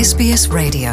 SBS Radio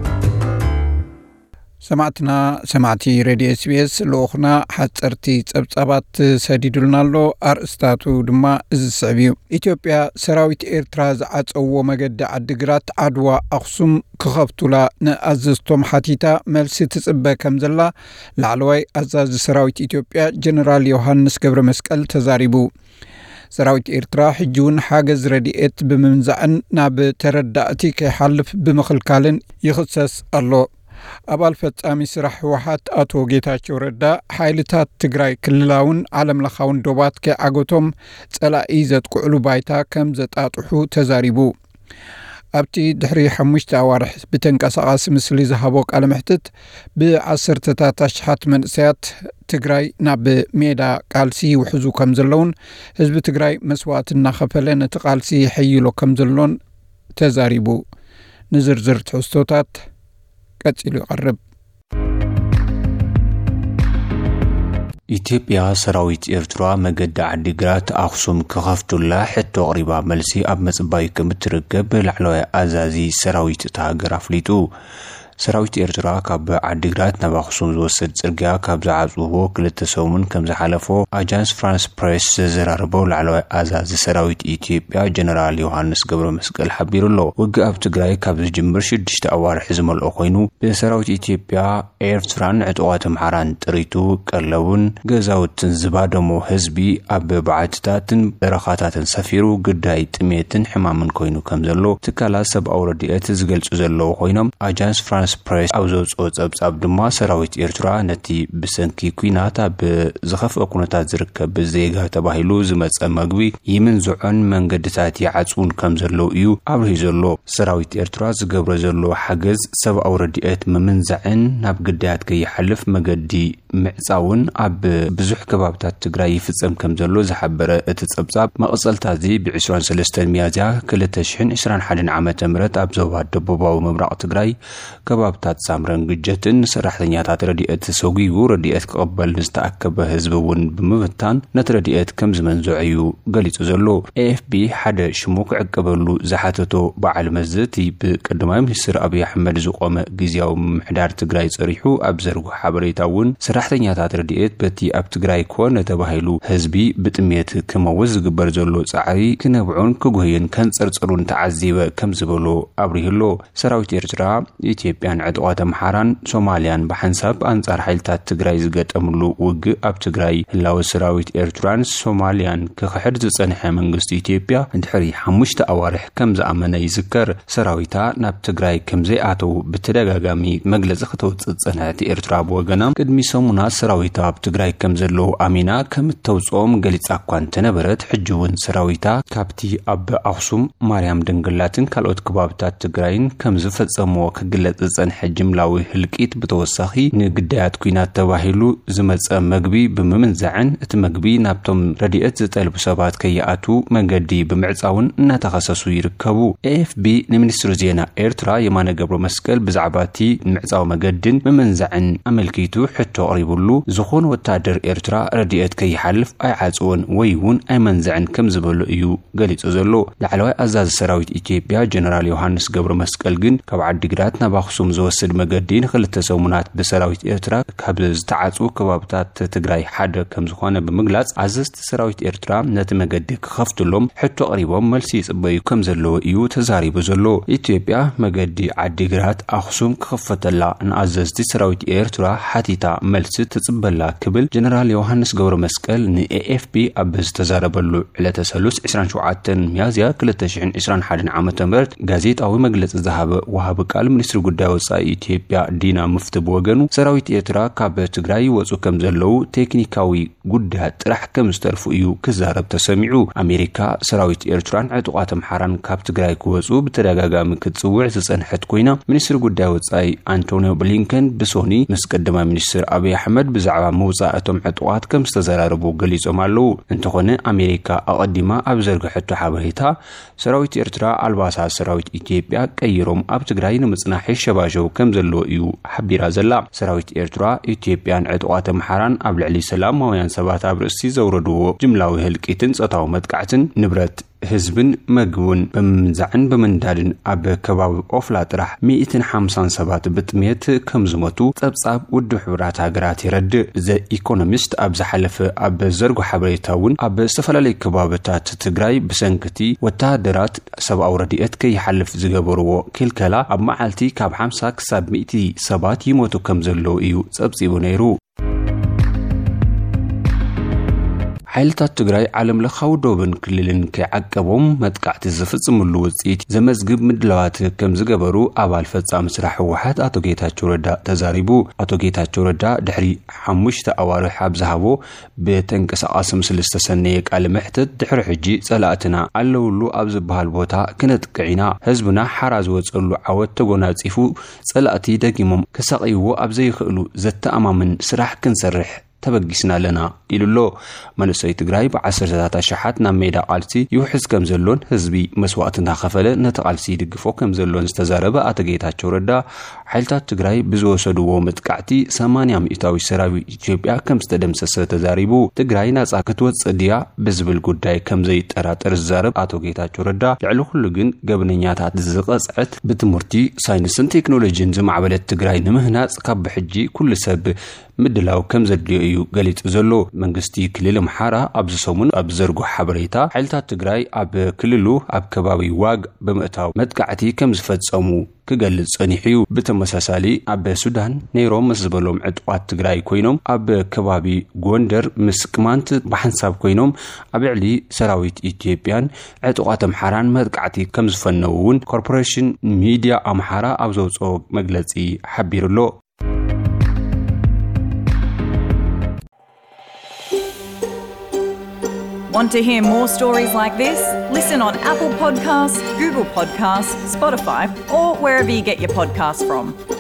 سمعتي راديو SBS لوخنا حصرتي صبصبات سديدلنالو ارستاتو دما زسعبيو ኢትዮጵያ ሰራዊት ኤርትራ ዝዓጸዎ መገዲ ዓድግራት ዓድዋ አክሱም ክኸፍቱላ ንኣዘዝቶም ሓቲታ መልሲ ትጽበ ከምዘላ ላዕለዋይ አዛዝ ሰራዊት ኢትዮጵያ ጀነራል ዮሐንስ ገብረ መስቀል ተዛሪቡ ሰራዊት ኤርትራ ሕጂውን ሓገዝ ረዲኤት ብምንዛዕን ናብ ተረዳእቲ ከይሓልፍ ብምኽልካልን ይኽሰስ ኣሎ አባል ፈጻሚ ስራሕ ህወሓት አቶ ጌታቸው ረዳ ኃይልታት ትግራይ ክልላውን ዓለም ለኻውን ዶባት ከአጎቶም ጸላኢ ዘጥቁዕሉ ባይታ ከም ዘጣጥሑ ተዛሪቡ ኣብቲ ድሕሪ 5 ኣዋርሕ ብተንቀሳቓሲ ምስሊ ዝሃቦ ቃለ መሕትት ብ10 ኣሽሓት መንእሰያት ትግራይ ናብ ሜዳ ቃልሲ ውሕዙ ከም ዘለውን ህዝቢ ትግራይ መስዋዕት እናኸፈለ ነቲ ቃልሲ ይሕይሎ ከም ዘሎን ተዛሪቡ ንዝርዝር ትሕዝቶታት ቀጽሉ ይቀርብ ኢትዮጵያ ሰራዊት ኤርትራ መገዲ ዓዲግራት አክሱም ክኸፍቱላ ሕቶ ቅሪባ መልሲ ኣብ መጽባይ ከምትረከብ ላዕለዋይ አዛዚ ሰራዊት ታሃገር አፍሊጡ ሰራዊት ኤርትራ ካብ ዓዲግራት ናብ አክሱም ዝወሰድ ጽርግያ ካብ ዝዓጽዎ ክልተ ሰሙን ከም ዝሓለፎ አጃንስ ፍራንስ ፕሬስ ዘራርቦ ላዕለዋይ አዛዚ ሰራዊት ኢትዮጵያ ጀነራል ዮሐንስ ገብረ መስቀል ሓቢሩሎ ውግእ ኣብ ትግራይ ካብ ዝጅምር 6 ኣዋርሕ ዝመልኦ ኮይኑ ብሰራዊት ኢትዮጵያ ኤርትራን ዕጡቃት አምሓራን ጥሪቱ ቀለውን ገዛውትን ዝባደሞ ህዝቢ ኣብ በዓትታትን በረኻታትን ሰፊሩ ግዳይ ጥሜትን ሕማምን ኮይኑ ከም ዘሎ ትካላት ሰብኣዊ ረድኤት ዝገልጹ ዘለዉ ኮይኖም አጃንስ ፍራንስ ፕሬስ አውዞጾ ጸብጻብ ድማ ሰራዊት ኤርትራ ነቲ ብሰንኪ ኩናት ኣብ ዝኸፍአ ኩነታት ዝርከብ ዜጋ ተባሂሉ ዝመጸ መግቢ ይምንዝዑን መንገድታት ይዓጽውን ከም ዘለው እዩ ኣብርሂ ዘሎ ሰራዊት ኤርትራ ዝገብሮ ዘሎ ሓገዝ ሰብኣዊ ረድኤት ምምንዛዕን ናብ ግዳያት ከይሓልፍ መገዲ ምዕጻውን ኣብ ብዙሕ ከባብታት ትግራይ ይፍጸም ከም ዘሎ ዝሓበረ እቲ ጸብጻብ መቕጸልታዚ ብ23 ሚያዝያ 2021 ዓመተ ምህረት ኣብ ዞባ ደቡባዊ ምብራቕ ትግራይ ከባብታት ሳምረን ግጀትን ሰራሕተኛታት ረድኤት ሰጉዩ ረድኤት ክቕበል ዝተኣከበ ህዝብውን ብምብታን ነቲ ረድኤት ከም ዝመንዝዑ ገሊጹ ዘሎ AFP ሓደ ሽሙ ክዕቀበሉ ዝሓተቶ በዓል መዘቲ ብቀዳማይ ሚኒስትር አብይ አሕመድ ዝቆመ ግዚያዊ ምሕዳር ትግራይ ጽሪሑ ኣብ ዘርጉ ሓበሬታውን ሰራሕተኛታት ረድኤት በቲ ኣብ ትግራይ ኮነ ተባሂሉ ህዝቢ ብጥሜት ክመውዝ ዝግበር ዘሎ ጻዕሪ ክነብዑን ክጉህይን ከንጸርጽሩን ተዓዚበ ከም ዝበሎ ኣብሪህሎ ሰራዊት ኤርትራ ኢትዮጵያን ዕጡቃት አምሓራን ሶማሊያን በሐንሳብ አንጻር ኃይልታት ትግራይ ዝገጠምሉ ውግእ ኣብ ትግራይ ህላው ሰራዊት ኤርትራን ሶማሊያን ክሕድ ዝጸንሐ መንግስት ኢትዮጵያ እንድሕሪ 5 ኣዋርሕ ከም ዝኣመነ ይዝከር ሰራዊታ ናብ ትግራይ ከም ዘይኣተው ብተደጋጋሚ መግለጺ ከተውጽእ ጸንሐት ኤርትራ ብወገና ቅድሚ ሰሙና ሰራዊታ ኣብ ትግራይ ከም ዘለው ኣሚና ከም ተውጾም ገሊጻ እኳ እንተነበረት ሕጂውን ሰራዊታ ካብቲ ኣብ አክሱም ማርያም ድንግላትን ካልኦት ከባብታት ትግራይን ከም ዝፈጸሞ ክግለጽ ጸንሐ ጅምላዊ ህልቂት ብተወሳኺ ንግዳያት ኩናት ተባሂሉ ዝመጸ መግቢ ብምምንዛዕን እቲ መግቢ ናብቶም ረድኤት ዝጠልቡ ሰባት ከይኣቱ መንገዲ ብምዕጻውን እናተኸሰሱ ይርከቡ AFP ንሚኒስትር ዜና ኤርትራ የማነ ገብረ መስቀል ብዛዕባቲ ምዕጻው መገድን ምምንዛዕን አመልኪቱ ሕቶ ቀሪቡሉ ዝኾነ ወታደር ኤርትራ ረድኤት ከይሓልፍ ኣይዓጽውን ወይውን ኣይመንዛዕን ከም ዝበሉ እዩ ገሊጹ ዘሎ ላዕለዋይ አዛዝ ሰራዊት ኢትዮጵያ ጀነራል ዮሐንስ ገብረ መስቀል ግን ካብ ዓዲግራት ናብ አክሱም ዝወስድ መገዲን ክልተ ሰሙናት በሰራዊት ኤርትራ ካብ ዝተዓጹ ከባብታት ትግራይ ሓደ ከም ዝኾነ ብምግላጽ አዘዝቲ ሰራዊት ኤርትራ ነቲ መገዲ ክኸፍትሎም ሕቶ ቀሪቦም መልሲ ይጽበዩ ከም ዘለዎ እዩ ተዛሪቡ ዘሎ ኢትዮጵያ መገዲ ዓዲግራት አክሱም ክኸፈተላ ንአዘዝቲ ሰራዊት ኤርትራ ሓቲታ መልሲ ትጽበላ ክብል ጀነራል ዮሐንስ ገብረ መስቀል ንAFP ኣብ ዝተዛረበሉ ዕለተ ሰሉስ 27 ሚያዝያ 2021 ዓመተ ምህረት ጋዜጣዊ መግለጺ ዝሃበ ወሃብ ቃል ሚኒስትር ጉዳይ ወጻኢ ኢትዮጵያ ዲና ሙፍቲ በወገኑ ሰራዊት ኤርትራ ካብ ትግራይ ወጹ ከም ዘለው ቴክኒካዊ ጉዳይ ጥራሕ ከም ዝተልፉ እዩ ክዛረብ ተሰሚዑ አሜሪካ ሰራዊት ኤርትራን ዕጡቃት አምሓራን ካብ ትግራይ ክወጹ ብተደጋጋሚ ክትጽውዕ ዝጸንሐት ኮይና ሚኒስትር ጉዳይ ወጻኢ አንቶኒዮ ብሊንከን ብሶኒ ምስ ቀዳማይ ሚኒስትር አብይ አሕመድ ብዛዕባ መውጻእቶም ዕጡቃት ከም ዝተዘራረቡ ገሊጾም ኣለው እንተኾነ አሜሪካ ኣቀዲማ ኣብ ዘርግሕቶ ሓበሬታ ሰራዊት ኤርትራ አልባሳት ሰራዊት ኢትዮጵያ ቀይሮም ኣብ ትግራይ ንምጽናሕ ሸባሸው ከም ዘሎ እዩ ሓቢራ ዘላ ሰራዊት ኤርትራ ኢትዮጵያን ዕጡቃት አምሓራን ኣብ ልዕሊ ሰላማውያን ሰባት ኣብ ርእሲ ዘውረድዎ ጅምላዊ ህልቂትን ጸታው መጥቃዕትን ንብረት ህዝብን መግቡን በመንዛዕን በመንዳድን ኣብ ከባቢ ኦፍላ ጥራሕ 157 ብጥሜት ከም ዝሞቱ ጸብጻብ ውድ ሕብራት ሃገራት ይረድእ። ዘ ኢኮኖሚስት ኣብ ዝሓለፈ ኣብ ዘርጎ ሓበሬታውን ኣብ ዝተፈላለዩ ከባቢታት ትግራይ ብሰንኪቲ ወተሃደራት ሰብኣዊ ረድኤት ከይሓልፍ ዝገበርዎ ክልከላ ኣብ መዓልቲ ካብ 50 ክሳብ 100 ሰባት ይሞቱ ከም ዘለዉ እዩ ጸብጺቡ ነይሩ። ሓይልታት ትግራይ ዓለም ለኻዊ ዶብን ክልልን ከዓቀቦም መጥቃዕቲ ዝፍጽምሉ ውጽኢት ዘመዝግብ ምድላዋት ከም ዝገበሩ ኣባል ፈጻሚ ስራሕ ህወሓት ኣቶ ጌታቸው ረዳ ተዛሪቡ። ኣቶ ጌታቸው ረዳ ድሕሪ 5 ኣዋርሕ ኣብ ዝሃቦ ብተንቀሳቓሲ ምስሊ ዝተሰነየ ቃለ መሕተት ድሕሪ ሕጂ ጸላእትና ኣለውሉ ኣብ ዝበሃል ቦታ ክነጥቅዒና ህዝብና ሓራ ዝወጸሉ ዓወት ተጎናጺፉ ጸላእቲ ደጊሞም ክሰቕይዎ ኣብ ዘይኽእሉ ዘተኣማምን ስራሕ ክንሰርሕ ተበጊስና ለና ኢሉሎ። መንእሰይ ትግራይ ብ10ታት ኣሽሓት ናብ ሜዳ ቃልሲ ይውሕዝ ከም ዘሎን ህዝቢ መስዋዕት እናኸፈለ ነቲ ቃልሲ ይድግፎ ከም ዘሎን ዝተዛረበ ኣቶ ጌታቸው ረዳ ሓይልታት ትግራይ ብዝወሰድዎ መጥቃዕቲ 80% ሰራዊት ኢትዮጵያ ከም ዝተደምሰሰ ተዛሪቡ። ትግራይ ናጻ ክትወጽእ ድያ ብዝብል ጉዳይ ከም ዘይጠራጠር ዝዛረብ ኣቶ ጌታቸው ረዳ ልዕሊ ኩሉ ግን ገብነኛታት ዝቐጽዐት ብትምህርቲ ሳይንስን ቴክኖሎጂን ዝማዕበለት ትግራይ ንምህናጽ ካብ ብሕጂ ኩሉ ሰብ ምድላው ከም ዘድልዮ እዩ ገሊጹ ዘሎ። መንግስቲ ክልል ኣምሓራ ኣብ ዝሰሙን ኣብ ዘርጎ ሓበሬታ ሓይልታት ትግራይ ኣብ ክልሉ ኣብ ከባቢ ዋግ ብምእታው መጥቃዕቲ ከም ዝፈጸሙ ክገልጽ ጸኒሑ። ብተመሳሳሊ ኣብ ሱዳን ነይሮም ምስ ዝበሎም ዕጡቋት ትግራይ ኮይኖም ኣብ ከባቢ ጎንደር ምስ ቅማንት ብሓንሳብ ኮይኖም ኣብ ልዕሊ ሰራዊት ኢትዮጵያን ዕጡቋት ኣምሓራን መጥቃዕቲ ከም ዝፈነውን ኮርፖሬሽን ሚድያ ኣምሓራ ኣብ ዘውጽኦ መግለጺ ሓቢሩሎ። Want to hear more stories like this? Listen on Apple Podcasts, Google Podcasts, Spotify, or wherever you get your podcasts from.